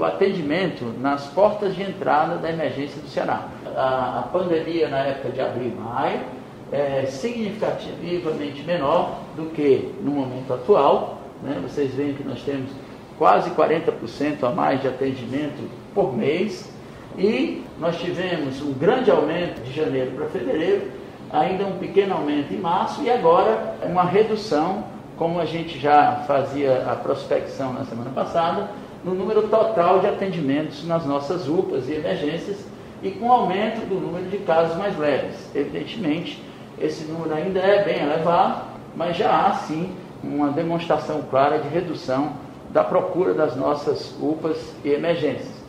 o atendimento nas portas de entrada da emergência do Ceará. A pandemia na época de abril e maio é significativamente menor do que no momento atual, né? Vocês veem que nós temos quase 40% a mais de atendimento por mês, e nós tivemos um grande aumento de janeiro para fevereiro, ainda um pequeno aumento em março, e agora uma redução, como a gente já fazia a prospecção na semana passada, no número total de atendimentos nas nossas UPAs e emergências, e com aumento do número de casos mais leves. Evidentemente, esse número ainda é bem elevado, mas já há sim uma demonstração clara de redução da procura das nossas UPAs e emergências.